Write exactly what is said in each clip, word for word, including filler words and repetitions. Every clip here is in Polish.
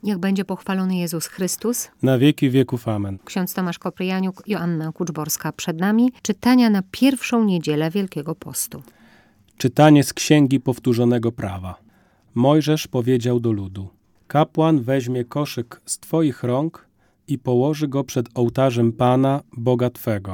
Niech będzie pochwalony Jezus Chrystus. Na wieki wieków. Amen. Ksiądz Tomasz Koprianiuk, Joanna Kuczborska przed nami. Czytania na pierwszą niedzielę Wielkiego Postu. Czytanie z Księgi Powtórzonego Prawa. Mojżesz powiedział do ludu: kapłan weźmie koszyk z twoich rąk i położy go przed ołtarzem Pana, Boga twego.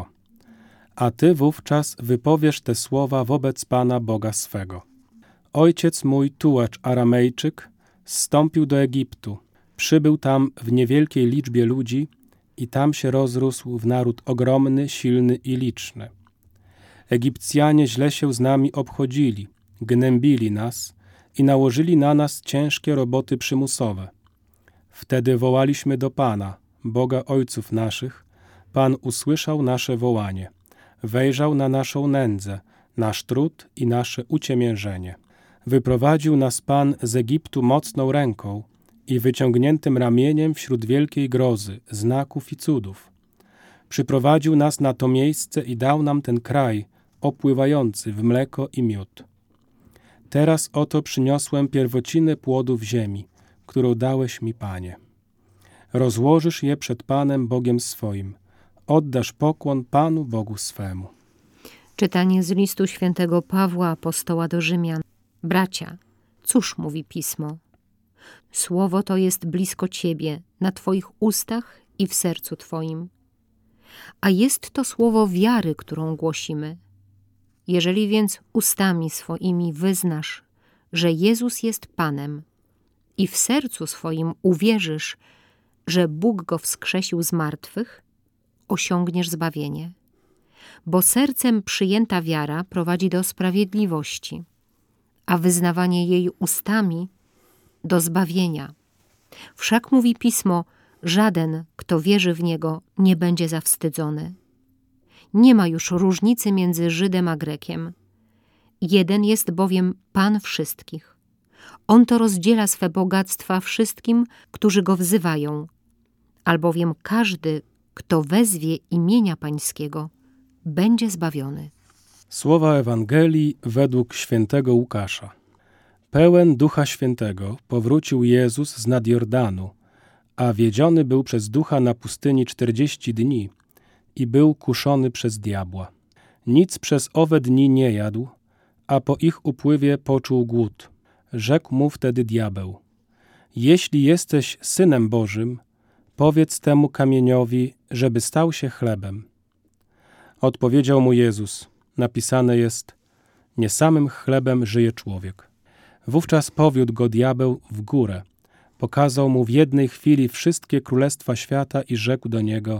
A ty wówczas wypowiesz te słowa wobec Pana, Boga swego. Ojciec mój, tułacz Aramejczyk, zstąpił do Egiptu. Przybył tam w niewielkiej liczbie ludzi i tam się rozrósł w naród ogromny, silny i liczny. Egipcjanie źle się z nami obchodzili, gnębili nas i nałożyli na nas ciężkie roboty przymusowe. Wtedy wołaliśmy do Pana, Boga ojców naszych. Pan usłyszał nasze wołanie. Wejrzał na naszą nędzę, nasz trud i nasze uciemiężenie. Wyprowadził nas Pan z Egiptu mocną ręką i wyciągniętym ramieniem wśród wielkiej grozy, znaków i cudów. Przyprowadził nas na to miejsce i dał nam ten kraj, opływający w mleko i miód. Teraz oto przyniosłem pierwociny płodów ziemi, którą dałeś mi, Panie. Rozłożysz je przed Panem Bogiem swoim. Oddasz pokłon Panu Bogu swemu. Czytanie z listu świętego Pawła apostoła do Rzymian. Bracia, cóż mówi Pismo? Słowo to jest blisko Ciebie, na Twoich ustach i w sercu Twoim. A jest to słowo wiary, którą głosimy. Jeżeli więc ustami swoimi wyznasz, że Jezus jest Panem i w sercu swoim uwierzysz, że Bóg Go wskrzesił z martwych, osiągniesz zbawienie. Bo sercem przyjęta wiara prowadzi do sprawiedliwości, a wyznawanie jej ustami do zbawienia. Wszak mówi Pismo, żaden, kto wierzy w Niego, nie będzie zawstydzony. Nie ma już różnicy między Żydem a Grekiem. Jeden jest bowiem Pan wszystkich. On to rozdziela swe bogactwa wszystkim, którzy Go wzywają, albowiem każdy, kto wezwie imienia Pańskiego, będzie zbawiony. Słowa Ewangelii według świętego Łukasza. Pełen Ducha Świętego powrócił Jezus z nad Jordanu, a wiedziony był przez Ducha na pustyni czterdzieści dni i był kuszony przez diabła. Nic przez owe dni nie jadł, a po ich upływie poczuł głód. Rzekł mu wtedy diabeł: jeśli jesteś Synem Bożym, powiedz temu kamieniowi, żeby stał się chlebem. Odpowiedział mu Jezus: napisane jest, nie samym chlebem żyje człowiek. Wówczas powiódł go diabeł w górę, pokazał mu w jednej chwili wszystkie królestwa świata i rzekł do niego: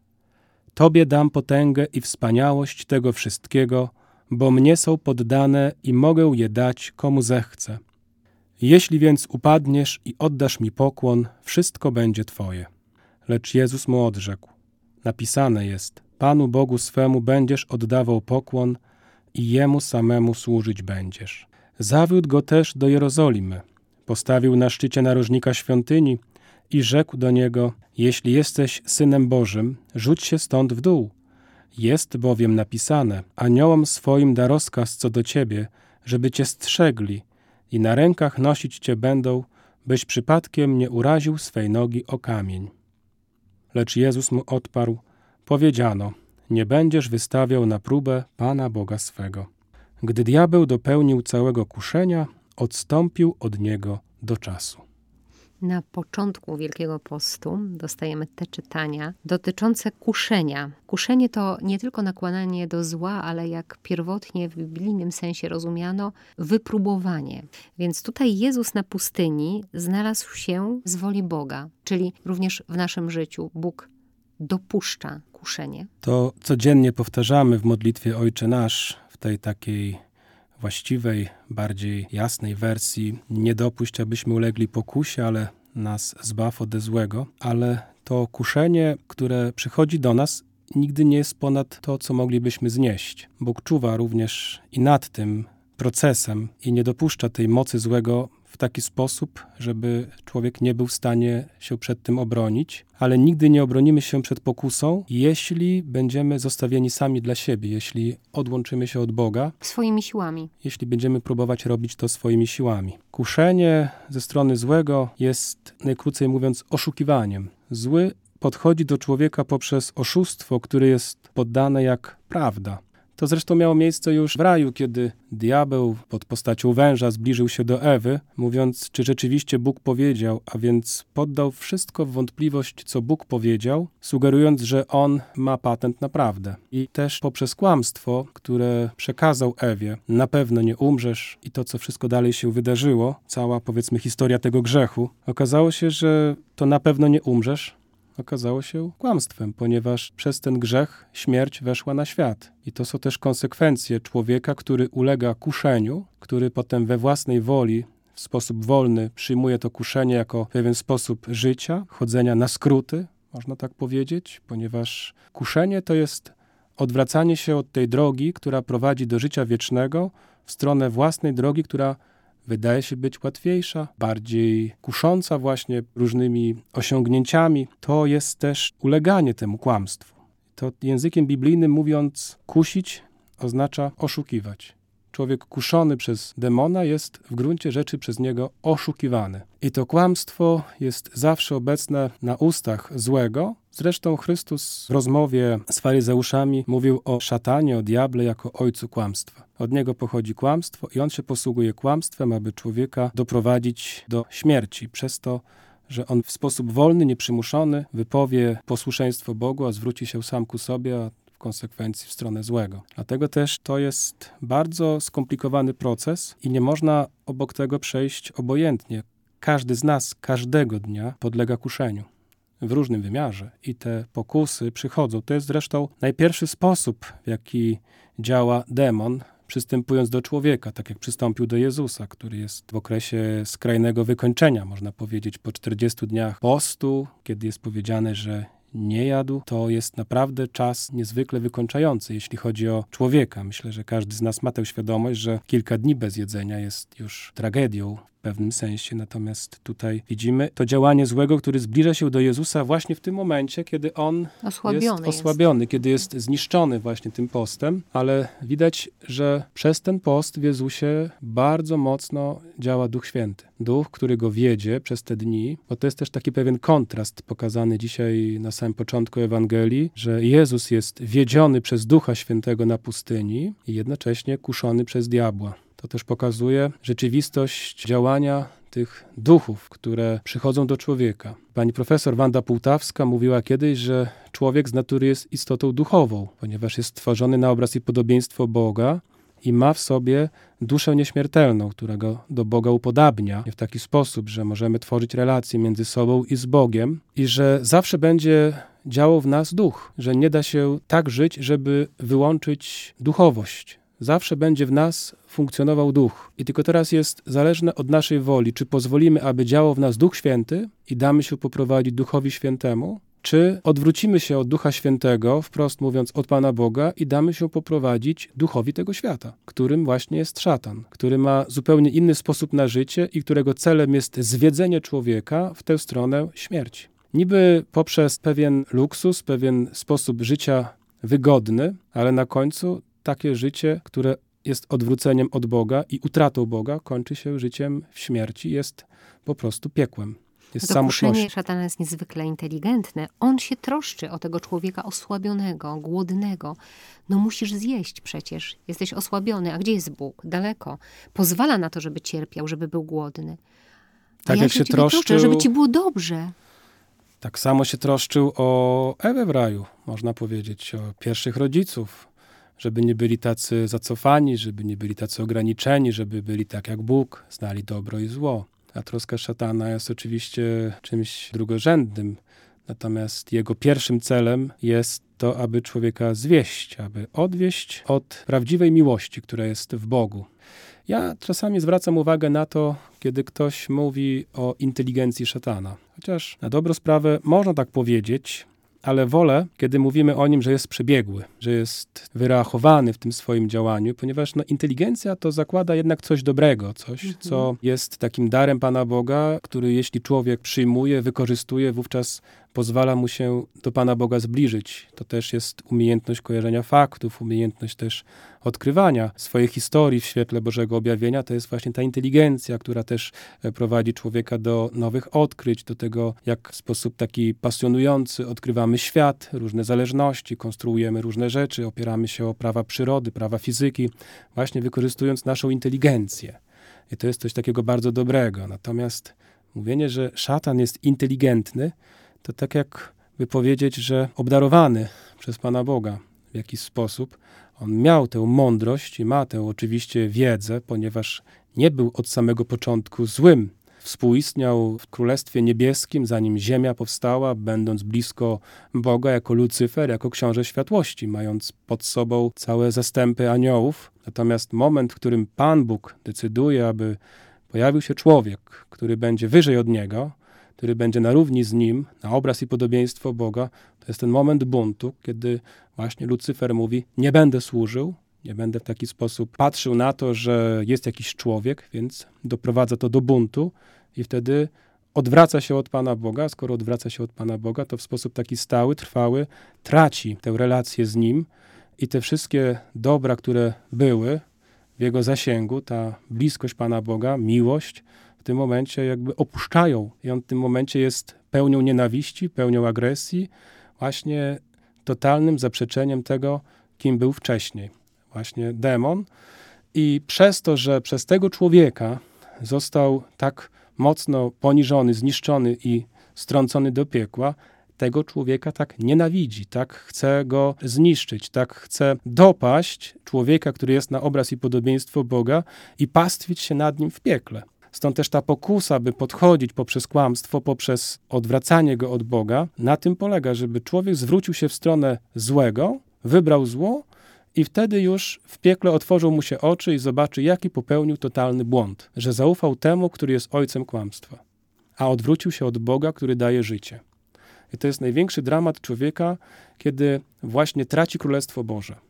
Tobie dam potęgę i wspaniałość tego wszystkiego, bo mnie są poddane i mogę je dać, komu zechcę. Jeśli więc upadniesz i oddasz mi pokłon, wszystko będzie Twoje. Lecz Jezus mu odrzekł: napisane jest, Panu Bogu swemu będziesz oddawał pokłon i Jemu samemu służyć będziesz. Zawiódł go też do Jerozolimy, postawił na szczycie narożnika świątyni i rzekł do niego: jeśli jesteś Synem Bożym, rzuć się stąd w dół. Jest bowiem napisane, aniołom swoim da rozkaz co do ciebie, żeby cię strzegli i na rękach nosić cię będą, byś przypadkiem nie uraził swej nogi o kamień. Lecz Jezus mu odparł: powiedziano, nie będziesz wystawiał na próbę Pana Boga swego. Gdy diabeł dopełnił całego kuszenia, odstąpił od niego do czasu. Na początku Wielkiego Postu dostajemy te czytania dotyczące kuszenia. Kuszenie to nie tylko nakłanianie do zła, ale jak pierwotnie w biblijnym sensie rozumiano, wypróbowanie. Więc tutaj Jezus na pustyni znalazł się z woli Boga, czyli również w naszym życiu Bóg dopuszcza kuszenie. To codziennie powtarzamy w modlitwie Ojcze Nasz, w tej takiej właściwej, bardziej jasnej wersji: nie dopuść, abyśmy ulegli pokusie, ale nas zbaw ode złego. Ale to kuszenie, które przychodzi do nas, nigdy nie jest ponad to, co moglibyśmy znieść. Bóg czuwa również i nad tym procesem i nie dopuszcza tej mocy złego w taki sposób, żeby człowiek nie był w stanie się przed tym obronić, ale nigdy nie obronimy się przed pokusą, jeśli będziemy zostawieni sami dla siebie, jeśli odłączymy się od Boga, swoimi siłami. Jeśli będziemy próbować robić to swoimi siłami. Kuszenie ze strony złego jest, najkrócej mówiąc, oszukiwaniem. Zły podchodzi do człowieka poprzez oszustwo, które jest poddane jak prawda. To zresztą miało miejsce już w raju, kiedy diabeł pod postacią węża zbliżył się do Ewy, mówiąc, czy rzeczywiście Bóg powiedział, a więc poddał wszystko w wątpliwość, co Bóg powiedział, sugerując, że on ma patent na prawdę. I też poprzez kłamstwo, które przekazał Ewie, na pewno nie umrzesz i to, co wszystko dalej się wydarzyło, cała, powiedzmy, historia tego grzechu, okazało się, że to na pewno nie umrzesz, okazało się kłamstwem, ponieważ przez ten grzech śmierć weszła na świat. I to są też konsekwencje człowieka, który ulega kuszeniu, który potem we własnej woli, w sposób wolny przyjmuje to kuszenie jako pewien sposób życia, chodzenia na skróty, można tak powiedzieć, ponieważ kuszenie to jest odwracanie się od tej drogi, która prowadzi do życia wiecznego, w stronę własnej drogi, która wydaje się być łatwiejsza, bardziej kusząca właśnie różnymi osiągnięciami. To jest też uleganie temu kłamstwu. To językiem biblijnym mówiąc kusić oznacza oszukiwać. Człowiek kuszony przez demona jest w gruncie rzeczy przez niego oszukiwany. I to kłamstwo jest zawsze obecne na ustach złego. Zresztą Chrystus w rozmowie z faryzeuszami mówił o szatanie, o diable jako ojcu kłamstwa. Od niego pochodzi kłamstwo i on się posługuje kłamstwem, aby człowieka doprowadzić do śmierci. Przez to, że on w sposób wolny, nieprzymuszony wypowie posłuszeństwo Bogu, a zwróci się sam ku sobie, a w konsekwencji w stronę złego. Dlatego też to jest bardzo skomplikowany proces i nie można obok tego przejść obojętnie. Każdy z nas każdego dnia podlega kuszeniu w różnym wymiarze i te pokusy przychodzą. To jest zresztą najpierwszy sposób, w jaki działa demon, przystępując do człowieka, tak jak przystąpił do Jezusa, który jest w okresie skrajnego wykończenia, można powiedzieć, po czterdziestu dniach postu, kiedy jest powiedziane, że nie jadł, to jest naprawdę czas niezwykle wykończający, jeśli chodzi o człowieka. Myślę, że każdy z nas ma tę świadomość, że kilka dni bez jedzenia jest już tragedią w pewnym sensie. Natomiast tutaj widzimy to działanie złego, który zbliża się do Jezusa właśnie w tym momencie, kiedy on osłabiony jest osłabiony, jest. kiedy jest zniszczony właśnie tym postem, ale widać, że przez ten post w Jezusie bardzo mocno działa Duch Święty. Duch, który go wiedzie przez te dni, bo to jest też taki pewien kontrast pokazany dzisiaj na samym początku Ewangelii, że Jezus jest wiedziony przez Ducha Świętego na pustyni i jednocześnie kuszony przez diabła. To też pokazuje rzeczywistość działania tych duchów, które przychodzą do człowieka. Pani profesor Wanda Półtawska mówiła kiedyś, że człowiek z natury jest istotą duchową, ponieważ jest stworzony na obraz i podobieństwo Boga i ma w sobie duszę nieśmiertelną, która go do Boga upodabnia w taki sposób, że możemy tworzyć relacje między sobą i z Bogiem i że zawsze będzie działał w nas duch, że nie da się tak żyć, żeby wyłączyć duchowość. Zawsze będzie w nas funkcjonował Duch. I tylko teraz jest zależne od naszej woli, czy pozwolimy, aby działał w nas Duch Święty i damy się poprowadzić Duchowi Świętemu, czy odwrócimy się od Ducha Świętego, wprost mówiąc od Pana Boga i damy się poprowadzić duchowi tego świata, którym właśnie jest szatan, który ma zupełnie inny sposób na życie i którego celem jest zwiedzenie człowieka w tę stronę śmierci. Niby poprzez pewien luksus, pewien sposób życia wygodny, ale na końcu takie życie, które jest odwróceniem od Boga i utratą Boga, kończy się życiem w śmierci, jest po prostu piekłem. Jest to kuszenie samotnością. szatana jest niezwykle inteligentne. On się troszczy o tego człowieka osłabionego, głodnego. No musisz zjeść przecież. Jesteś osłabiony. A gdzie jest Bóg? Daleko. Pozwala na to, żeby cierpiał, żeby był głodny. A Tak ja jak się się ciebie troszczę, troszczył, żeby ci było dobrze. tak samo się troszczył o Ewę w raju, można powiedzieć, o pierwszych rodziców. Żeby nie byli tacy zacofani, żeby nie byli tacy ograniczeni, żeby byli tak jak Bóg, znali dobro i zło. A troska szatana jest oczywiście czymś drugorzędnym. Natomiast jego pierwszym celem jest to, aby człowieka zwieść, aby odwieść od prawdziwej miłości, która jest w Bogu. Ja czasami zwracam uwagę na to, kiedy ktoś mówi o inteligencji szatana. Chociaż na dobrą sprawę można tak powiedzieć, ale wolę, kiedy mówimy o nim, że jest przebiegły, że jest wyrachowany w tym swoim działaniu, ponieważ no, inteligencja to zakłada jednak coś dobrego, coś, mhm. co jest takim darem Pana Boga, który jeśli człowiek przyjmuje, wykorzystuje, wówczas pozwala mu się do Pana Boga zbliżyć. To też jest umiejętność kojarzenia faktów, umiejętność też odkrywania swojej historii w świetle Bożego objawienia. To jest właśnie ta inteligencja, która też prowadzi człowieka do nowych odkryć, do tego, jak w sposób taki pasjonujący odkrywamy świat, różne zależności, konstruujemy różne rzeczy, opieramy się o prawa przyrody, prawa fizyki, właśnie wykorzystując naszą inteligencję. I to jest coś takiego bardzo dobrego. Natomiast mówienie, że szatan jest inteligentny, to tak jakby powiedzieć, że obdarowany przez Pana Boga w jakiś sposób. On miał tę mądrość i ma tę oczywiście wiedzę, ponieważ nie był od samego początku złym. Współistniał w Królestwie Niebieskim, zanim ziemia powstała, będąc blisko Boga jako Lucyfer, jako książę światłości, mając pod sobą całe zastępy aniołów. Natomiast moment, w którym Pan Bóg decyduje, aby pojawił się człowiek, który będzie wyżej od niego, który będzie na równi z nim, na obraz i podobieństwo Boga, to jest ten moment buntu, kiedy właśnie Lucyfer mówi, nie będę służył, nie będę w taki sposób patrzył na to, że jest jakiś człowiek, więc doprowadza to do buntu i wtedy odwraca się od Pana Boga. Skoro odwraca się od Pana Boga, to w sposób taki stały, trwały traci tę relację z Nim i te wszystkie dobra, które były w Jego zasięgu, ta bliskość Pana Boga, miłość, w tym momencie jakby opuszczają i on w tym momencie jest pełnią nienawiści, pełnią agresji, właśnie totalnym zaprzeczeniem tego, kim był wcześniej. Właśnie demon. I przez to, że przez tego człowieka został tak mocno poniżony, zniszczony i strącony do piekła, tego człowieka tak nienawidzi, tak chce go zniszczyć, tak chce dopaść człowieka, który jest na obraz i podobieństwo Boga i pastwić się nad nim w piekle. Stąd też ta pokusa, by podchodzić poprzez kłamstwo, poprzez odwracanie go od Boga, na tym polega, żeby człowiek zwrócił się w stronę złego, wybrał zło i wtedy już w piekle otworzą mu się oczy i zobaczy, jaki popełnił totalny błąd, że zaufał temu, który jest ojcem kłamstwa, a odwrócił się od Boga, który daje życie. I to jest największy dramat człowieka, kiedy właśnie traci Królestwo Boże.